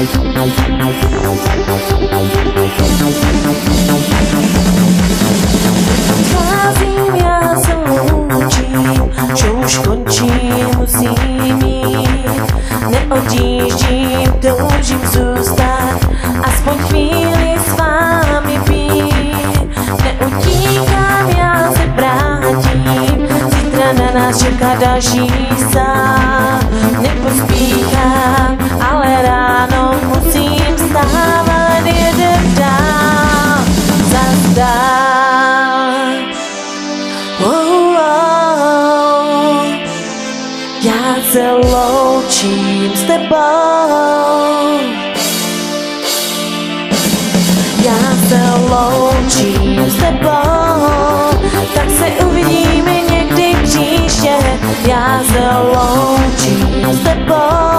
Odcházím, já se loučím, že už končím, musím jít. Neodjíždím, toužím zůstat, aspoň chvíli s vámi být. Neutíkám, já se vrátím, zítra na nás čeká další sál. Nepospíchám, ale ráno musím vstávat, jedem dál, zas dál. Já se loučím s tebou. Já se loučím s tebou, tak se uvidíme někdy příště. Já se loučím s tebou.